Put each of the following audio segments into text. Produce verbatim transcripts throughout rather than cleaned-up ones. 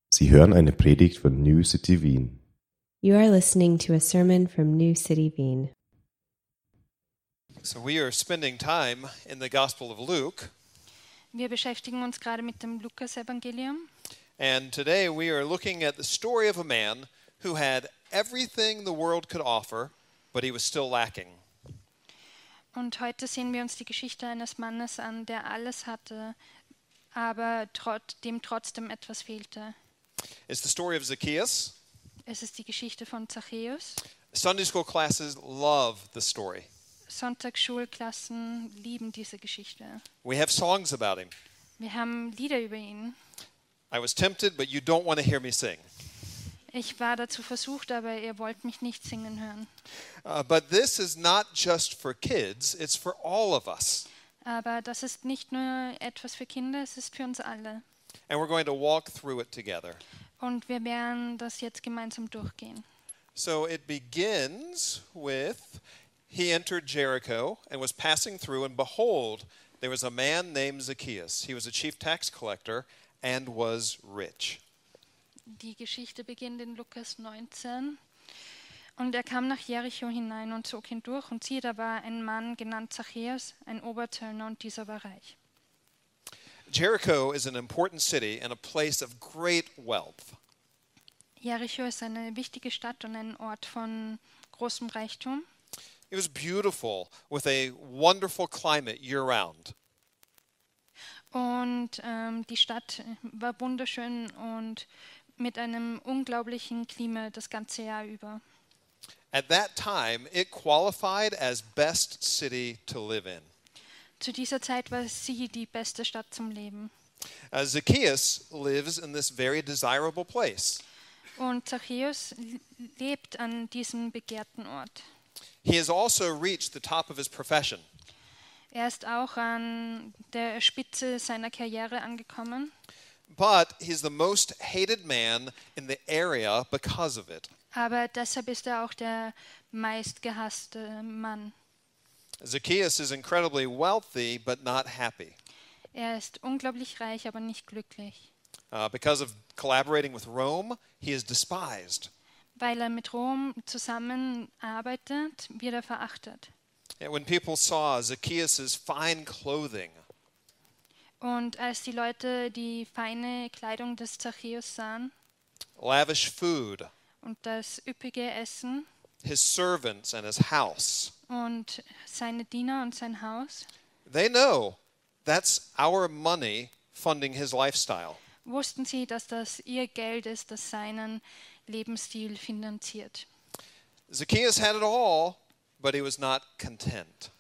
Sie hören eine Predigt von New City Wien. You are listening to a sermon from New City Wien. So we are spending time in the Gospel of Luke, Wir beschäftigen uns gerade mit dem Lukas-Evangelium and today we are looking at the story of a man who had everything the world could offer, but he was still lacking. und heute sehen wir uns die Geschichte eines Mannes an, der alles hatte, aber trot, dem trotzdem etwas fehlte. It's the story of Zacchaeus. Es ist die Geschichte von Zachäus. Sunday school classes love the story. Sonntagsschulklassen lieben diese Geschichte. We have songs about him. Wir haben Lieder über ihn. I was tempted, but you don't want to hear me sing. Ich war dazu versucht, aber ihr wollt mich nicht singen hören. Uh, but this is not just for kids, it's for all of us. Aber das ist nicht nur etwas für Kinder, es ist für uns alle. And we're going to walk through it together. Und wir werden das jetzt gemeinsam durchgehen. So it begins with, he entered Jericho and was passing through, and behold, there was a man named Zacchaeus. He was a chief tax collector and was rich. Die Geschichte beginnt in Lukas neunzehn. Und er kam nach Jericho hinein und zog hindurch, und siehe, da war ein Mann genannt Zachäus, ein Oberzöllner, und dieser war reich. Jericho is an important city and a place of great wealth. Jericho ist eine wichtige Stadt und ein Ort von großem Reichtum. It was beautiful with a wonderful climate year-round. Und ähm, die Stadt war wunderschön und mit einem unglaublichen Klima das ganze Jahr über. At that time, it qualified as best city to live in. Zu dieser Zeit war sie die beste Stadt zum Leben. Uh, Zacchaeus lives in this very desirable place. Und Zachäus lebt an diesem begehrten Ort. He has also reached the top of his profession. Er ist auch an der Spitze seiner Karriere angekommen, But he's the most hated man in the area because of it. aber deshalb ist er auch der meistgehasste Mann. Zacchaeus is incredibly wealthy but not happy. Er ist unglaublich reich, aber nicht glücklich. Uh, because of collaborating with Rome, he is despised. Weil er mit Rom zusammenarbeitet, wird er verachtet. And when people saw Zacchaeus' fine clothing, Und als die Leute die feine Kleidung des Zachäus sahen lavish food, und das üppige Essen his servants and his house, und seine Diener und sein Haus, they know that's our money funding his lifestyle. wussten sie, dass das ihr Geld ist, das seinen Lebensstil finanziert. Zacchaeus had it all, but he was not content.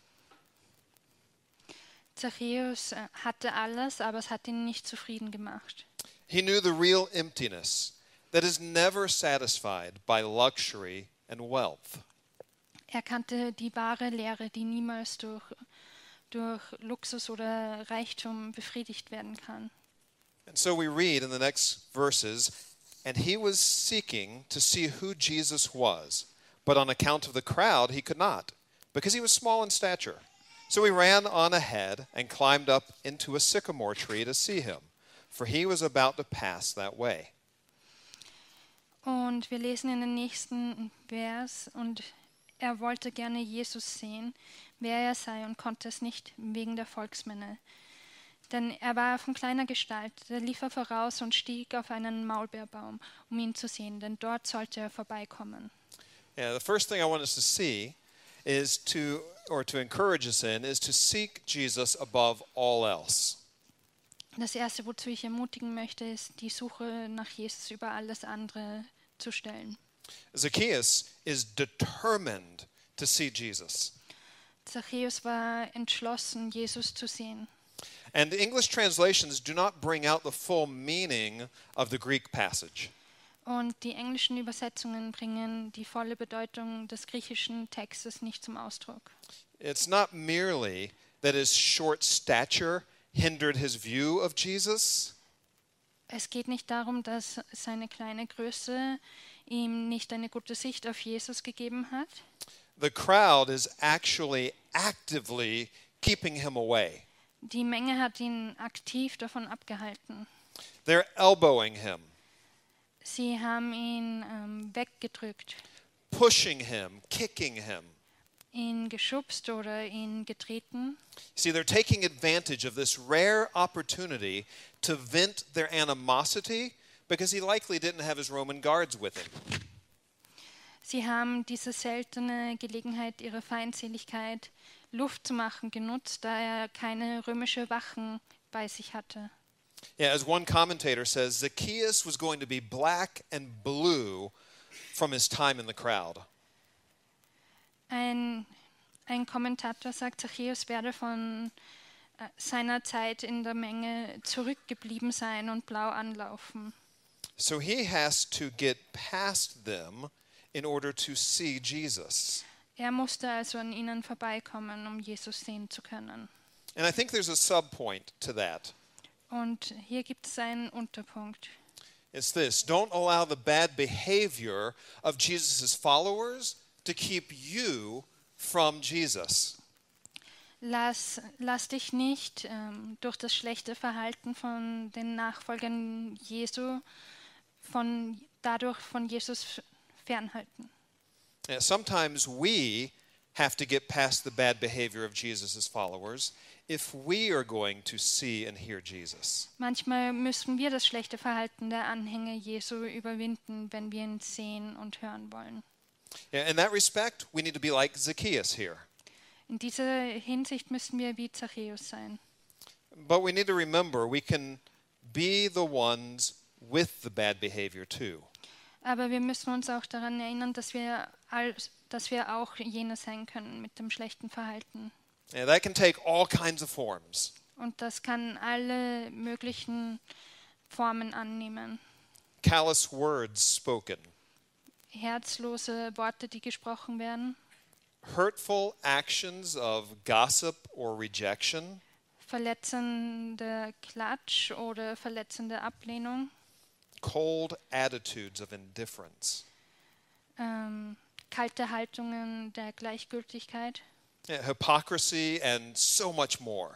Zachäus äh, hatte alles, aber es hat ihn nicht zufrieden gemacht. He knew the real emptiness that is never satisfied by luxury and wealth. Er kannte die wahre Leere, die niemals durch, durch Luxus oder Reichtum befriedigt werden kann. And so we read in the next verses, and he was seeking to see who Jesus was, but on account of the crowd he could not, because he was small in stature. So he ran on ahead and climbed up into a sycamore tree to see him, for he was about to pass that way. Und wir lesen in den nächsten Vers, und er wollte gerne Jesus sehen, wer er sei, und konnte es nicht wegen der Volksmenge. Denn er war von kleiner Gestalt, da lief er voraus und stieg auf einen Maulbeerbaum, um ihn zu sehen, denn dort sollte er vorbeikommen. Yeah, the first thing I want us to see is to, or to encourage us in, is to seek Jesus above all else. Das Erste, wozu ich ermutigen möchte, ist, die Suche nach Jesus über alles andere zu stellen. Zacchaeus is determined to see Jesus. Zachäus war entschlossen, Jesus zu sehen. And English translations do not bring out the full meaning of the Greek passage. Und die englischen Übersetzungen bringen die volle Bedeutung des griechischen Textes nicht zum Ausdruck. It's not merely that his short stature hindered his view of Jesus. Es geht nicht darum, dass seine kleine Größe ihm nicht eine gute Sicht auf Jesus gegeben hat. The crowd is actually actively keeping him away. Die Menge hat ihn aktiv davon abgehalten. They're elbowing him. Sie haben ihn ähm, weggedrückt, pushing him, kicking him. ihn geschubst oder ihn getreten. See, they're taking advantage of this rare opportunity to vent their animosity because he likely didn't have his Roman guards with him. Sie haben diese seltene Gelegenheit, ihre Feindseligkeit Luft zu machen, genutzt, da er keine römische Wachen bei sich hatte. Yeah, as one commentator says, Zacchaeus was going to be black and blue from his time in the crowd. Ein, ein Kommentator sagt, Zachäus werde von äh, seiner Zeit in der Menge zurückgeblieben sein und blau anlaufen. So he has to get past them in order to see Jesus. Er musste also an ihnen vorbeikommen, um Jesus sehen zu können. And I think there's a subpoint to that. Und hier gibt es einen Unterpunkt. It's this: don't allow the bad behavior of Jesus' followers to keep you from Jesus. Lass, lass dich nicht ähm, durch das schlechte Verhalten von den Nachfolgern Jesu von, dadurch von Jesus fernhalten. Yeah, sometimes we have to get past the bad behavior of Jesus' followers if we are going to see and hear Jesus. Manchmal müssen wir das schlechte Verhalten der Anhänger Jesu überwinden, wenn wir ihn sehen und hören wollen. Yeah, in that respect, we need to be like Zacchaeus here. In dieser Hinsicht müssen wir wie Zachäus sein. But we need to remember we can be the ones with the bad behavior too. Aber wir müssen uns auch daran erinnern, dass wir, all, dass wir auch jene sein können mit dem schlechten Verhalten. Yeah, that can take all kinds of forms. Und das kann alle möglichen Formen annehmen. Callous words spoken, Herzlose Worte, die gesprochen werden, hurtful actions of gossip or rejection, verletzende Klatsch oder verletzende Ablehnung, cold attitudes of indifference, ähm, kalte Haltungen der Gleichgültigkeit, yeah, hypocrisy, and so much more.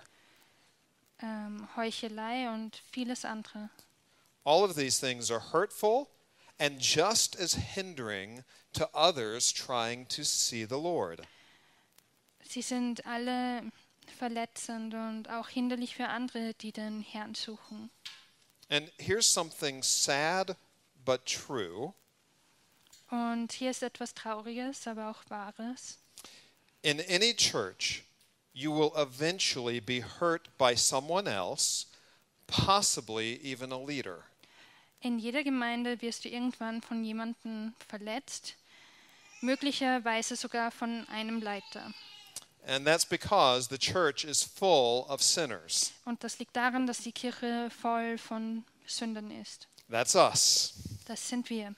ähm, Heuchelei und vieles andere. All of these things are hurtful and just as hindering to others trying to see the Lord. Sie sind alle verletzend und auch hinderlich für andere, die den Herrn suchen. And here's something sad but true. Und hier ist etwas Trauriges, aber auch Wahres. In any church, you will eventually be hurt by someone else, possibly even a leader. In jeder Gemeinde wirst du irgendwann von jemandem verletzt, möglicherweise sogar von einem Leiter. And that's because the church is full of sinners. Und das liegt daran, dass die Kirche voll von Sündern ist. That's us. Das sind wir.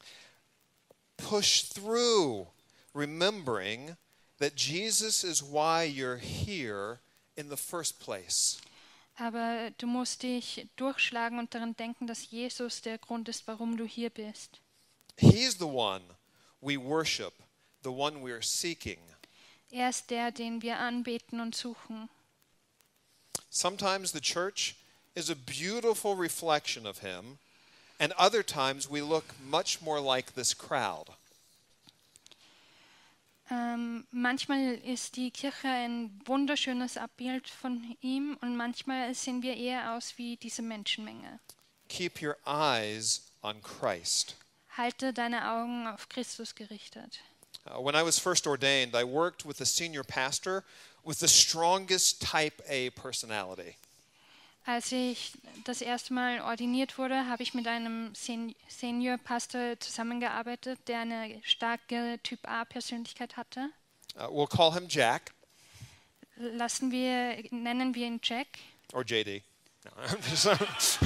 Push through, remembering that Jesus is why you're here in the first place. Aber du musst dich durchschlagen und daran denken, dass Jesus der Grund ist, warum du hier bist. He's the one we worship, the one we're seeking. Er ist der, den wir anbeten und suchen. Sometimes the church is a beautiful reflection of him, and other times we look much more like this crowd. Ähm, manchmal ist die Kirche ein wunderschönes Abbild von ihm und manchmal sehen wir eher aus wie diese Menschenmenge. Keep your eyes on Christ. Halte deine Augen auf Christus gerichtet. Uh, when I was first ordained, I worked with a senior pastor with the strongest type A personality. Als ich das erste Mal ordiniert wurde, habe ich mit einem Sen- Senior-Pastor zusammengearbeitet, der eine starke Typ A Persönlichkeit hatte. Uh, we'll call him Jack Lassen wir, nennen wir ihn Jack. or J D. No, I'm just-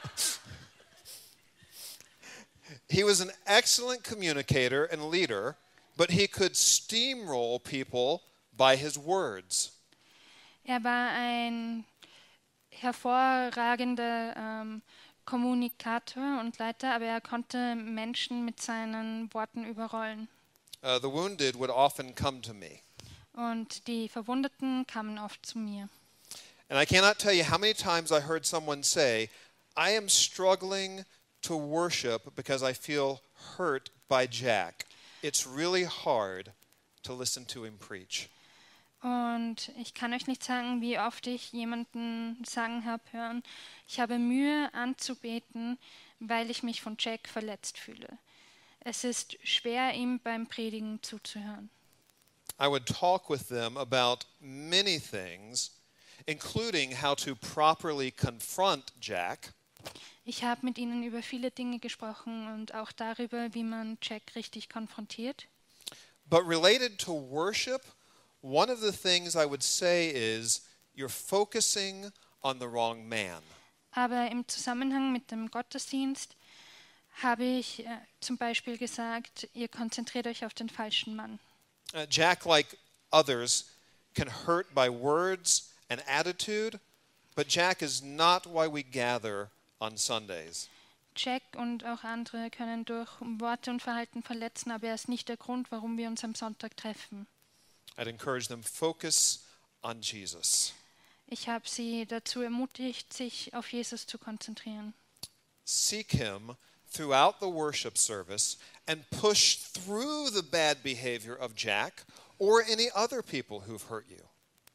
He was an excellent communicator and leader, but he could steamroll people by his words. Er war ein hervorragender ähm, Kommunikator und Leiter, aber er konnte Menschen mit seinen Worten überrollen. Uh, the wounded would often come to me. Und die Verwundeten kamen oft zu mir. And I cannot tell you how many times I heard someone say, I am struggling to worship because I feel hurt by Jack. It's really hard to listen to him preach. Und ich kann euch nicht sagen, wie oft ich jemanden sagen habe hören, ich habe Mühe anzubeten, weil ich mich von Jack verletzt fühle. Es ist schwer, ihm beim Predigen zuzuhören. I would talk with them about many things, including how to properly confront Jack. Ich habe mit ihnen über viele Dinge gesprochen und auch darüber, wie man Jack richtig konfrontiert. But related to worship, one of the things I would say is you're focusing on the wrong man. Aber im Zusammenhang mit dem Gottesdienst habe ich äh, zum Beispiel gesagt, ihr konzentriert euch auf den falschen Mann. Uh, Jack, like others, can hurt by words and attitude, but Jack is not why we gather on Sundays. Jack und auch andere können durch Worte und Verhalten verletzen, aber er ist nicht der Grund, warum wir uns am Sonntag treffen. I'd encourage them, focus on Jesus. Ich habe sie dazu ermutigt, sich auf Jesus zu konzentrieren. Seek him throughout the worship service and push through the bad behavior of Jack or any other people who've hurt you.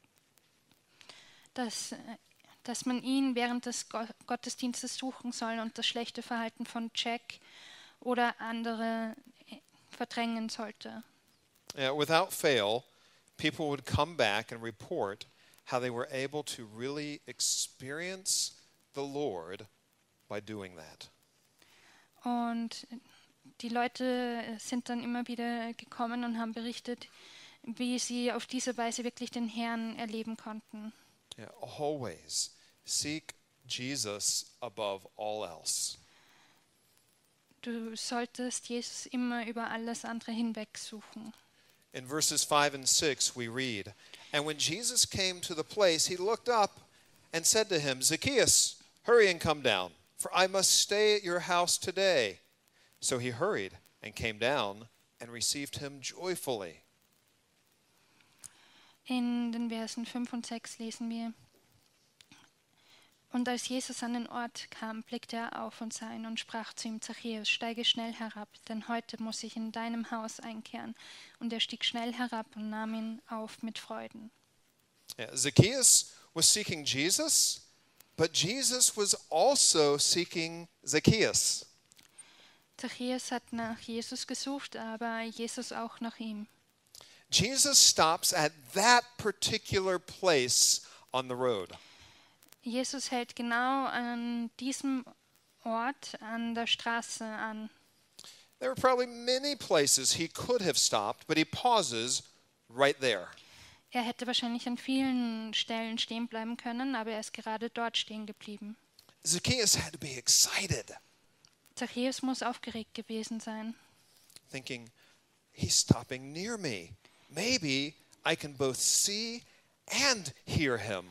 Dass, dass man ihn während des Go- Gottesdienstes suchen soll und das schlechte Verhalten von Jack oder andere äh, verdrängen sollte. Yeah, without fail, people would come back and report how they were able to really experience the Lord by doing that. Und die Leute sind dann immer wieder gekommen und haben berichtet, wie sie auf diese Weise wirklich den Herrn erleben konnten. Yeah, always seek Jesus above all else. Du solltest Jesus immer über alles andere hinweg suchen. In verses five and six we read, "And when Jesus came to the place, he looked up and said to him, Zacchaeus, hurry and come down, for I must stay at your house today. So he hurried and came down and received him joyfully." In den Versen fünf und sechs lesen wir: Und als Jesus an den Ort kam, blickte er auf und sah ihn und sprach zu ihm: Zachäus, steige schnell herab, denn heute muss ich in deinem Haus einkehren. Und er stieg schnell herab und nahm ihn auf mit Freuden. Yeah, Zacchaeus was seeking Jesus, but Jesus was also seeking Zacchaeus. Zachäus hat nach Jesus gesucht, aber Jesus auch nach ihm. Jesus stops at that particular place on the road. Jesus hält genau an diesem Ort an der Straße an. There were probably many places he could have stopped, but he pauses right there. Er hätte wahrscheinlich an vielen Stellen stehen bleiben können, aber er ist gerade dort stehen geblieben. Zacchaeus had to be excited, Zachäus muss aufgeregt gewesen sein. thinking, he's stopping near me. Maybe I can both see and hear him.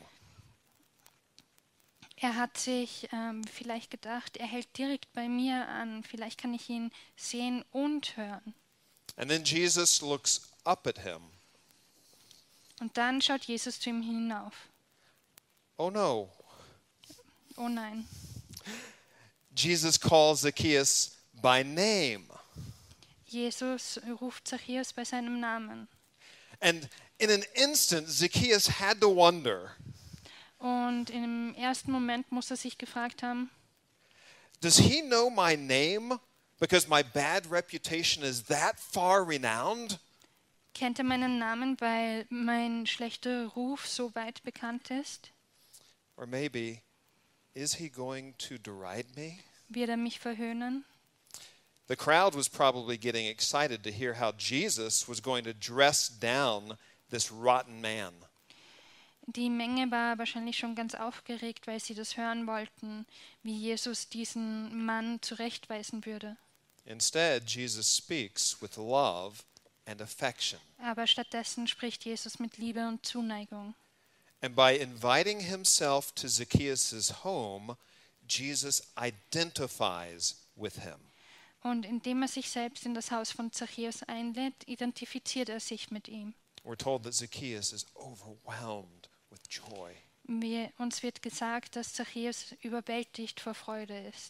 Er hat sich ähm, vielleicht gedacht, er hält direkt bei mir an. Vielleicht kann ich ihn sehen und hören. And then Jesus looks up at him. Und dann schaut Jesus zu ihm hinauf. Oh no. Oh nein. Jesus calls Zacchaeus by name. Jesus ruft Zachäus bei seinem Namen. And in an instant, Zacchaeus had to wonder, Und im ersten Moment muss er sich gefragt haben, does he know my name because my bad reputation is that far renowned? kennt er meinen Namen, weil mein schlechter Ruf so weit bekannt ist? Or maybe, is he going to deride me? Wird er mich verhöhnen? The crowd was probably getting excited to hear how Jesus was going to dress down this rotten man. Die Menge war wahrscheinlich schon ganz aufgeregt, weil sie das hören wollten, wie Jesus diesen Mann zurechtweisen würde. Instead, Jesus speaks with love and affection. Aber stattdessen spricht Jesus mit Liebe und Zuneigung. And by inviting himself to Zacchaeus' home, Jesus identifies with him. Und indem er sich selbst in das Haus von Zachäus einlädt, identifiziert er sich mit ihm. We're told that Zacchaeus is overwhelmed with joy. Wir, uns wird gesagt, dass Zachäus überwältigt vor Freude ist.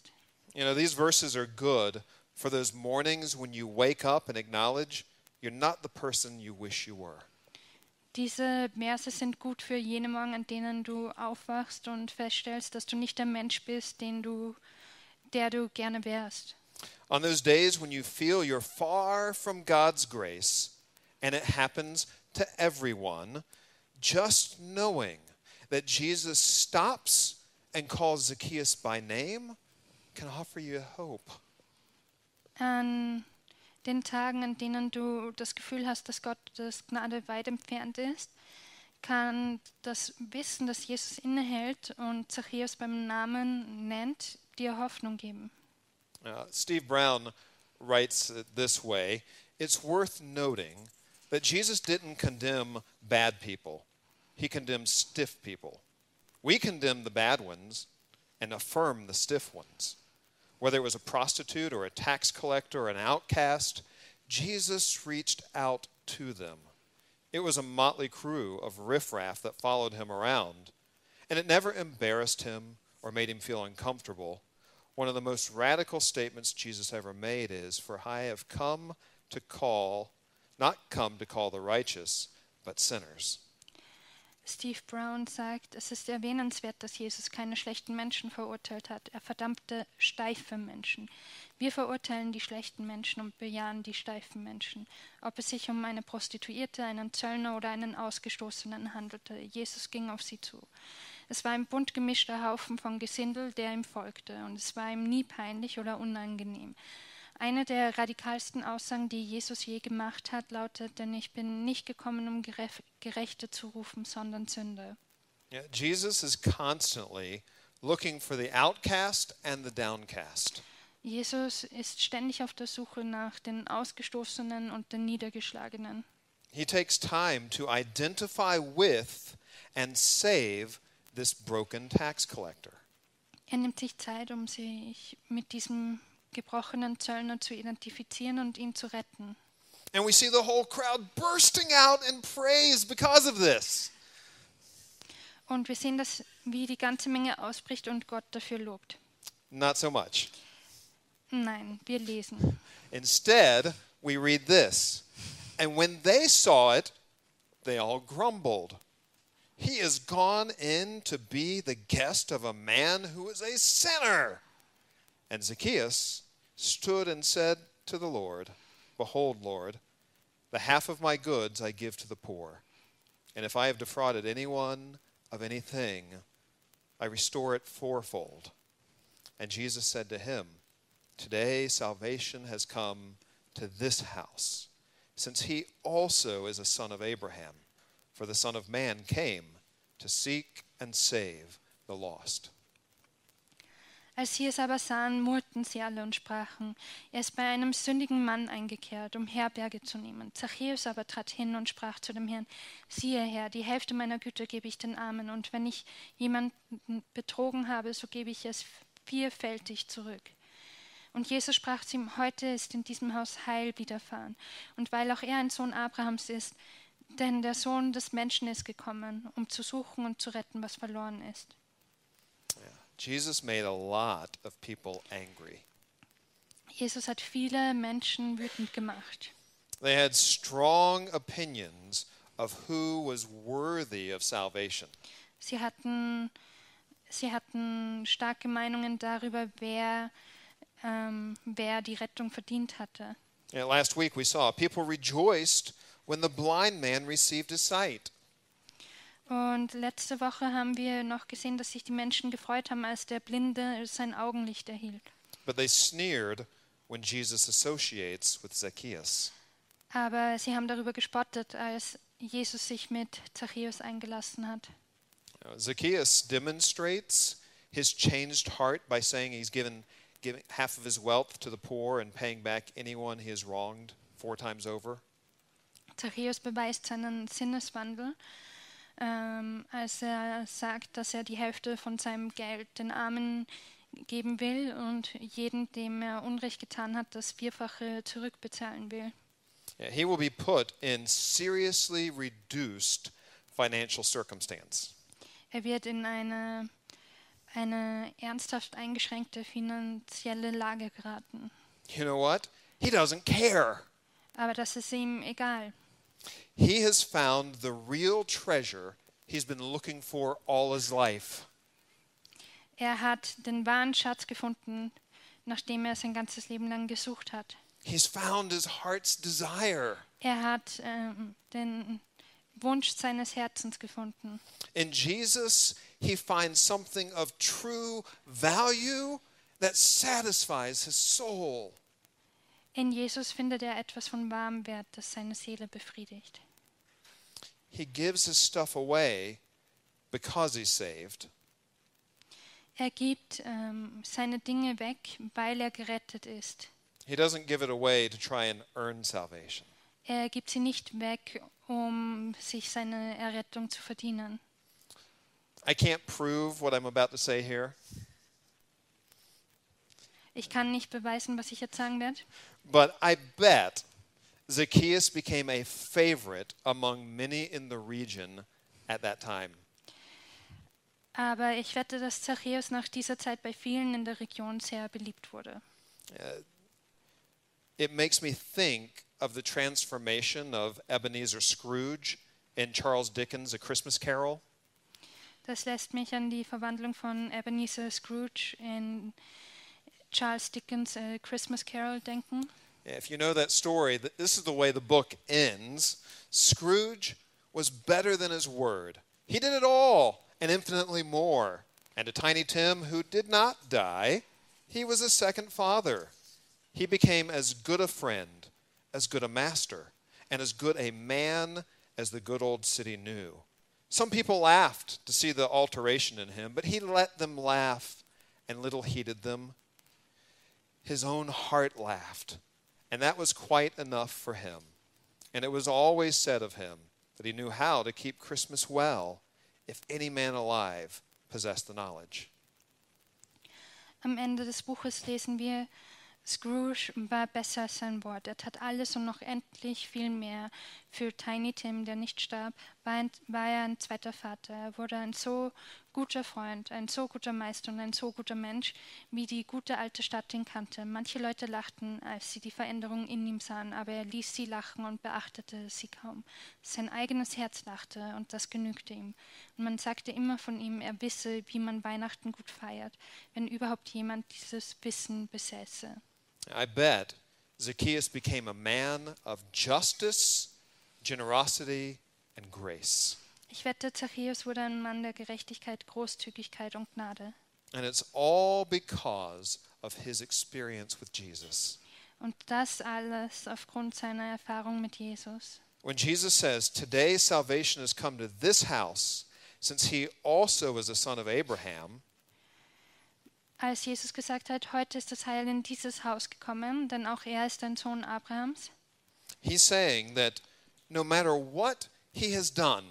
You know, these verses are good for those mornings when you wake up and acknowledge you're not the person you wish you were. Diese Verse sind gut für jene Morgen, an denen du aufwachst und feststellst, dass du nicht der Mensch bist, den du, der du gerne wärst. On those days when you feel you're far from God's grace, and it happens to everyone, just knowing that Jesus stops and calls Zacchaeus by name can offer you hope. An den Tagen, an denen du das Gefühl hast, dass Gottes Gnade weit entfernt ist, kann das Wissen, dass Jesus innehält und Zachäus beim Namen nennt, dir Hoffnung geben. Uh, Steve Brown writes it this way: it's worth noting that Jesus didn't condemn bad people. He condemned stiff people. We condemn the bad ones and affirm the stiff ones. Whether it was a prostitute or a tax collector or an outcast, Jesus reached out to them. It was a motley crew of riffraff that followed him around, and it never embarrassed him or made him feel uncomfortable. One of the most radical statements Jesus ever made is, "For I have come to call, not come to call the righteous, but sinners." Steve Brown sagt, es ist erwähnenswert, dass Jesus keine schlechten Menschen verurteilt hat. Er verdammte steife Menschen. Wir verurteilen die schlechten Menschen und bejahen die steifen Menschen. Ob es sich um eine Prostituierte, einen Zöllner oder einen Ausgestoßenen handelte, Jesus ging auf sie zu. Es war ein bunt gemischter Haufen von Gesindel, der ihm folgte, und es war ihm nie peinlich oder unangenehm. Eine der radikalsten Aussagen, die Jesus je gemacht hat, lautet: Denn ich bin nicht gekommen, um Gerechte zu rufen, sondern Sünder. Yeah, Jesus is constantly looking for the outcast and the downcast. Jesus ist ständig auf der Suche nach den Ausgestoßenen und den Niedergeschlagenen. He takes time to identify with and save this broken tax collector. Er nimmt sich Zeit, um sich mit diesem gebrochenen Zöllner zu identifizieren und ihn zu retten. And we see the whole crowd bursting out in praise because of this. Und wir sehen, dass wie die ganze Menge ausbricht und Gott dafür lobt. Not so much. Nein, wir lesen. Instead, we read this. And when they saw it, they all grumbled. He is gone in to be the guest of a man who is a sinner. And Zacchaeus stood and said to the Lord, Behold, Lord, the half of my goods I give to the poor. And if I have defrauded anyone of anything, I restore it fourfold. And Jesus said to him, Today salvation has come to this house, since he also is a son of Abraham. For the Son of Man came to seek and save the lost. Als sie es aber sahen, murrten sie alle und sprachen: Er ist bei einem sündigen Mann eingekehrt, um Herberge zu nehmen. Zachäus aber trat hin und sprach zu dem Herrn: Siehe, Herr, die Hälfte meiner Güter gebe ich den Armen, und wenn ich jemanden betrogen habe, so gebe ich es vierfältig zurück. Und Jesus sprach zu ihm: Heute ist in diesem Haus Heil widerfahren, und weil auch er ein Sohn Abrahams ist, denn der Sohn des Menschen ist gekommen, um zu suchen und zu retten, was verloren ist. Jesus made a lot of people angry. Jesus hat viele Menschen wütend gemacht. They had strong opinions of who was worthy of salvation. Sie hatten, sie hatten starke Meinungen darüber, wer, ähm, wer die Rettung verdient hatte. Yeah, last week we saw people rejoiced when the blind man received his sight. Und letzte Woche haben wir noch gesehen, dass sich die Menschen gefreut haben, als der Blinde sein Augenlicht erhielt. But they sneered when Jesus associates with Zacchaeus. Aber sie haben darüber gespottet, als Jesus sich mit Zachäus eingelassen hat. Uh, Zacchaeus demonstrates his changed heart by saying he's given, given half of his wealth to the poor and paying back anyone he has wronged four times over. Zachäus beweist seinen Sinneswandel, ähm, als er sagt, dass er die Hälfte von seinem Geld den Armen geben will und jeden, dem er Unrecht getan hat, das Vierfache zurückbezahlen will. Yeah, he will be put in seriously reduced financial circumstance. Er wird in eine eine ernsthaft eingeschränkte finanzielle Lage geraten. You know what? He doesn't care. Aber das ist ihm egal. He has found the real treasure he's been looking for all his life. Er hat den wahren Schatz gefunden, nachdem er sein ganzes Leben lang gesucht hat. He's found his heart's desire. Er hat ähm, den Wunsch seines Herzens gefunden. In Jesus, he finds something of true value that satisfies his soul. In Jesus findet er etwas von wahrem Wert, das seine Seele befriedigt. He gives his stuff away because he's saved. Er gibt ähm, seine Dinge weg, weil er gerettet ist. He doesn't give it away to try and earn salvation. Er gibt sie nicht weg, um sich seine Errettung zu verdienen. I can't prove what I'm about to say here, Ich kann nicht beweisen, was ich jetzt sagen werde, but I bet Zacchaeus became a favorite among many in the region at that time. aber ich wette, dass Zachäus nach dieser Zeit bei vielen in der Region sehr beliebt wurde. It makes me think of the transformation of Ebenezer Scrooge in Charles Dickens' A Christmas Carol. Das lässt mich an die Verwandlung von Ebenezer Scrooge in Charles Dickens' A Christmas Carol denken. If you know that story, th- this is the way the book ends. Scrooge was better than his word. He did it all and infinitely more. And to Tiny Tim, who did not die, he was a second father. He became as good a friend, as good a master, and as good a man as the good old city knew. Some people laughed to see the alteration in him, but he let them laugh and little heeded them. His own heart laughed, and that was quite enough for him. And it was always said of him that he knew how to keep Christmas well, if any man alive possessed the knowledge. Am Ende des Buches lesen wir, Scrooge war besser als sein Wort. Er tat alles und noch endlich viel mehr. Für Tiny Tim, der nicht starb, war, ein, war er ein zweiter Vater. Er wurde ein so guter Freund, ein so guter Meister und ein so guter Mensch, wie die gute alte Stadt ihn kannte. Manche Leute lachten, als sie die Veränderung in ihm sahen, aber er ließ sie lachen und beachtete sie kaum. Sein eigenes Herz lachte und das genügte ihm. Und man sagte immer von ihm, er wisse, wie man Weihnachten gut feiert, wenn überhaupt jemand dieses Wissen besäße. I bet Zacchaeus became a man of justice, generosity, and grace. Ich wette, Zachäus wurde ein Mann der Gerechtigkeit, Großzügigkeit und Gnade. And it's all because of his experience with Jesus. Und das alles aufgrund seiner Erfahrung mit Jesus. When Jesus says, "Today salvation has come to this house, since he also is a son of Abraham," Als Jesus gesagt hat, heute ist das Heil in dieses Haus gekommen, denn auch er ist ein Sohn Abrahams, he's saying that no matter what he has done,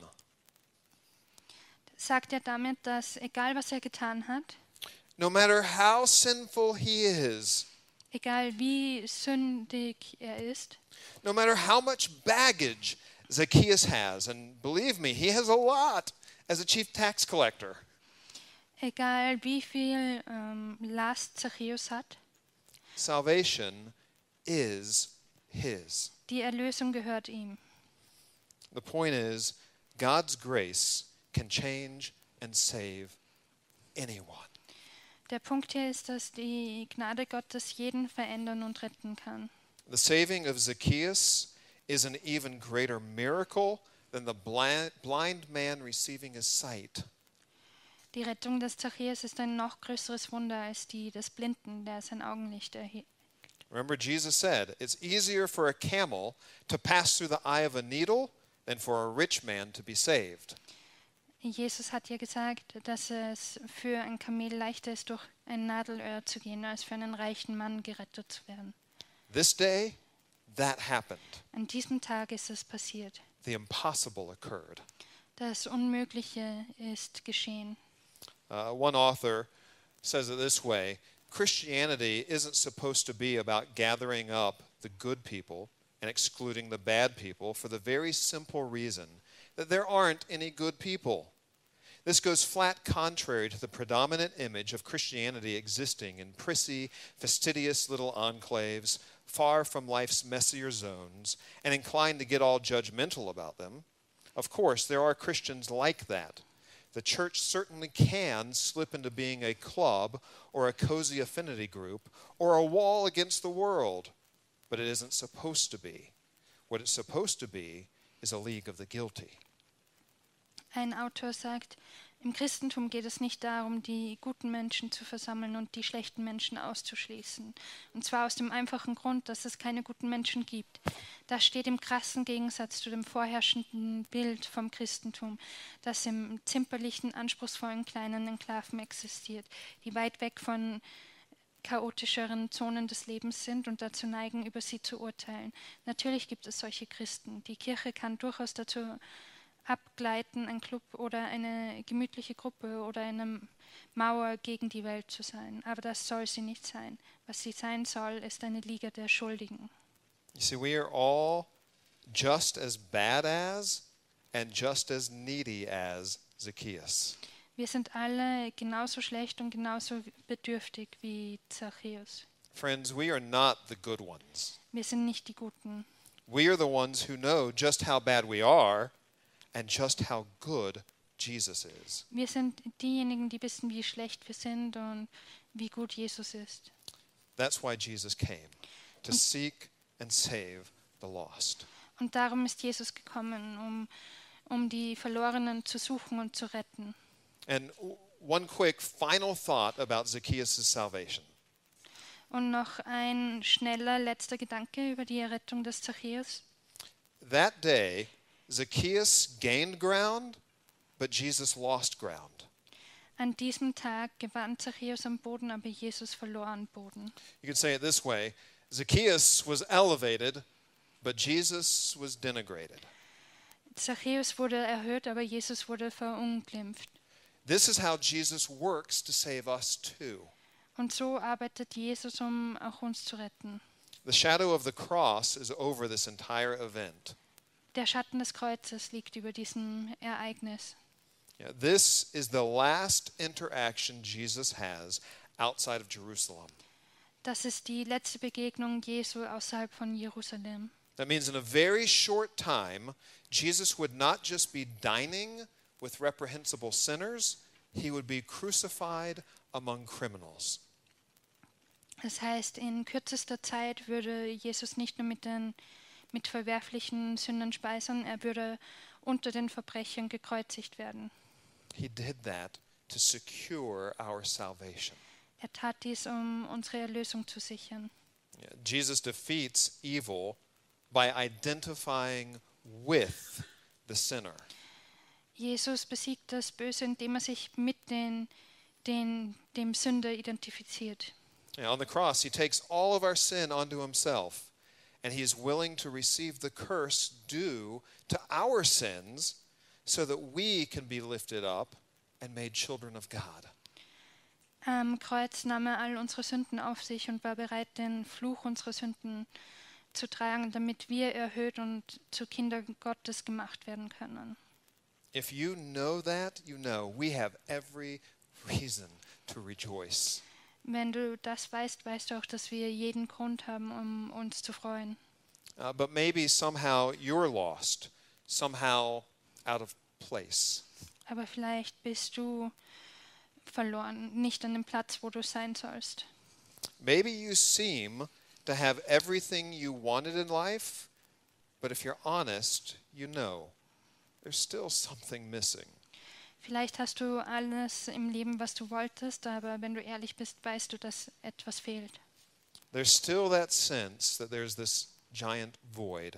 sagt er damit, dass egal was er getan hat, no matter how sinful he is, egal wie sündig er ist, no matter how much baggage Zacchaeus has, and believe me, he has a lot as a chief tax collector, egal wie viel ähm, Last Zachäus hat, salvation is his. die Erlösung gehört ihm. The point is, God's grace can change and save anyone. Der Punkt hier ist, dass die Gnade Gottes jeden verändern und retten kann. The saving of Zacchaeus is an even greater miracle than the blind, blind man receiving his sight. Die Rettung des Zachäus ist ein noch größeres Wunder als die des Blinden, der sein Augenlicht erhielt. Remember, Jesus said, it's easier for a camel to pass through the eye of a needle than for a rich man to be saved. Jesus hat ja gesagt, dass es für ein Kamel leichter ist, durch ein Nadelöhr zu gehen, als für einen reichen Mann gerettet zu werden. This day, that happened. An diesem Tag ist es passiert. The impossible occurred. Das Unmögliche ist geschehen. Uh, one author says it this way: Christianity isn't supposed to be about gathering up the good people and excluding the bad people for the very simple reason that there aren't any good people. This goes flat contrary to the predominant image of Christianity existing in prissy, fastidious little enclaves, far from life's messier zones, and inclined to get all judgmental about them. Of course, there are Christians like that. The church certainly can slip into being a club or a cozy affinity group or a wall against the world, but it isn't supposed to be. What it's supposed to be is a league of the guilty. Ein Autor sagt, im Christentum geht es nicht darum, die guten Menschen zu versammeln und die schlechten Menschen auszuschließen. Und zwar aus dem einfachen Grund, dass es keine guten Menschen gibt. Das steht im krassen Gegensatz zu dem vorherrschenden Bild vom Christentum, das im zimperlichen, anspruchsvollen kleinen Enklaven existiert, die weit weg von chaotischeren Zonen des Lebens sind und dazu neigen, über sie zu urteilen. Natürlich gibt es solche Christen. Die Kirche kann durchaus dazu abgleiten, ein Club oder eine gemütliche Gruppe oder eine Mauer gegen die Welt zu sein. Aber das soll sie nicht sein. Was sie sein soll, ist eine Liga der Schuldigen. You see, we are all just as bad as and just as needy as Zacchaeus. Wir sind alle genauso schlecht und genauso bedürftig wie Zachäus. Friends, we are not the good ones. Wir sind nicht die Guten. We are the ones who know just how bad we are and just how good Jesus is. Wir sind diejenigen, die wissen, wie schlecht wir sind und wie gut Jesus ist. That's why Jesus came, to seek and save the lost. Und darum ist Jesus gekommen, um, um die Verlorenen zu suchen und zu retten. And one quick final thought about Zacchaeus' salvation. Und noch ein schneller letzter Gedanke über die Errettung des Zachäus. That day, Zacchaeus gained ground, but Jesus lost ground. An diesem Tag gewann Zachäus am Boden, aber Jesus verlor an Boden. You could say it this way: Zacchaeus was elevated, but Jesus was denigrated. Zachäus wurde erhöht, aber Jesus wurde verunglimpft. This is how Jesus works to save us too. Und so arbeitet Jesus, um auch uns zu retten. The shadow of the cross is over this entire event. Der Schatten des Kreuzes liegt über diesem Ereignis. Yeah, this is the last interaction Jesus has outside of Jerusalem. Das ist die letzte Begegnung Jesu außerhalb von Jerusalem. That means in a very short time, Jesus would not just be dining with reprehensible sinners, he would be crucified among criminals. Das heißt, in kürzester Zeit würde Jesus nicht nur mit den mit verwerflichen Sündern speisen, er würde unter den Verbrechern gekreuzigt werden. He did that to secure our salvation. Er tat dies, um unsere Erlösung zu sichern. Yeah, Jesus defeats evil by identifying with the sinner. Jesus besiegt das Böse, indem er sich mit den, den, dem Sünder identifiziert. Yeah, on the cross, he takes all of our sin onto himself, and he is willing to receive the curse due to our sins so that we can be lifted up and made children of God. Am Kreuz nahm er all unsere Sünden auf sich und war bereit, den Fluch unserer Sünden zu tragen, damit wir erhöht und zu Kindern Gottes gemacht werden können. If you know that, you know we have every reason to rejoice. Wenn du das weißt, weißt du auch, dass wir jeden Grund haben, um uns zu freuen. Uh, but maybe somehow you're lost, somehow out of place. Aber vielleicht bist du verloren, nicht an dem Platz, wo du sein sollst. Maybe you seem to have everything you wanted in life, but if you're honest, you know there's still something missing. Vielleicht hast du alles im Leben, was du wolltest, aber wenn du ehrlich bist, weißt du, dass etwas fehlt. There's still that sense that there's this giant void.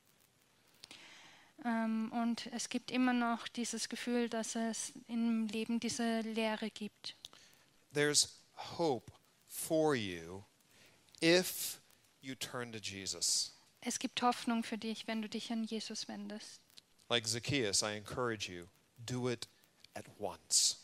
Ähm, und es gibt immer noch dieses Gefühl, dass es im Leben diese Leere gibt. There's hope for you if you turn to Jesus. Es gibt Hoffnung für dich, wenn du dich an Jesus wendest. Like Zacchaeus, I encourage you, do it at once.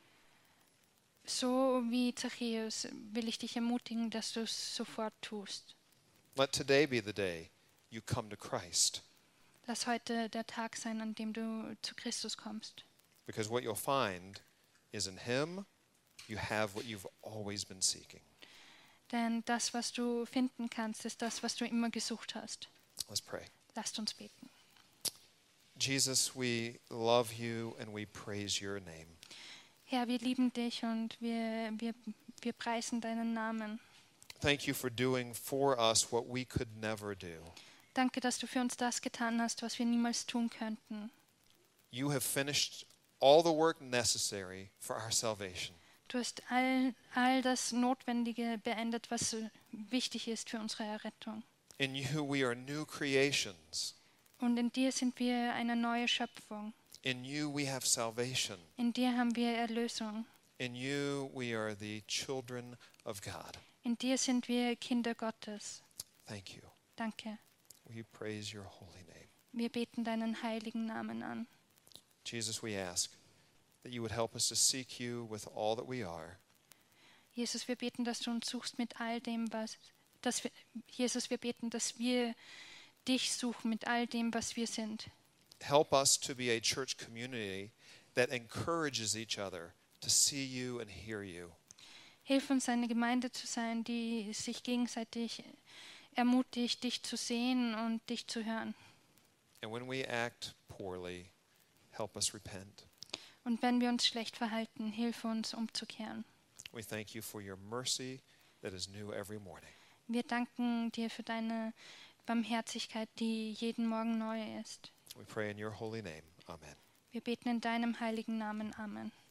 So wie Zachäus will ich dich ermutigen, dass du es sofort tust. Let today be the day you come to Christ. Lass heute der Tag sein, an dem du zu Christus kommst. Because what you'll find is in him, you have what you've always been seeking. Denn das, was du finden kannst, ist das, was du immer gesucht hast. Let's pray. Lasst uns beten. Jesus, we love you and we praise your name. Herr, wir lieben dich und wir, wir, wir preisen deinen Namen. Thank you for doing for us what we could never do. Danke, dass du für uns das getan hast, was wir niemals tun könnten. You have finished all the work necessary for our salvation. Du hast all, all das Notwendige beendet, was wichtig ist für unsere Errettung. In you we are new creations. Und in dir sind wir eine neue Schöpfung. In you we have salvation. In dir haben wir Erlösung. In you we are the children of God. In dir sind wir Kinder Gottes. Thank you. Danke. We praise your holy name. Wir beten deinen heiligen Namen an. Jesus, we ask that you would help us to seek you with all that we are. Jesus, wir beten, dass du uns suchst mit all dem, was... Dass wir, Jesus, wir beten, dass wir dich suchen mit all dem, was wir sind. Help us to be a church community that encourages each other to see you and hear you. Hilf uns, eine Gemeinde zu sein, die sich gegenseitig ermutigt, dich zu sehen und dich zu hören. And when we act poorly, help us repent. Und wenn wir uns schlecht verhalten, hilf uns, umzukehren. We thank you for your mercy that is new every morning. Wir danken dir für deine Barmherzigkeit, die jeden Morgen neu ist. We pray in your holy name. Amen. Wir beten in deinem heiligen Namen. Amen.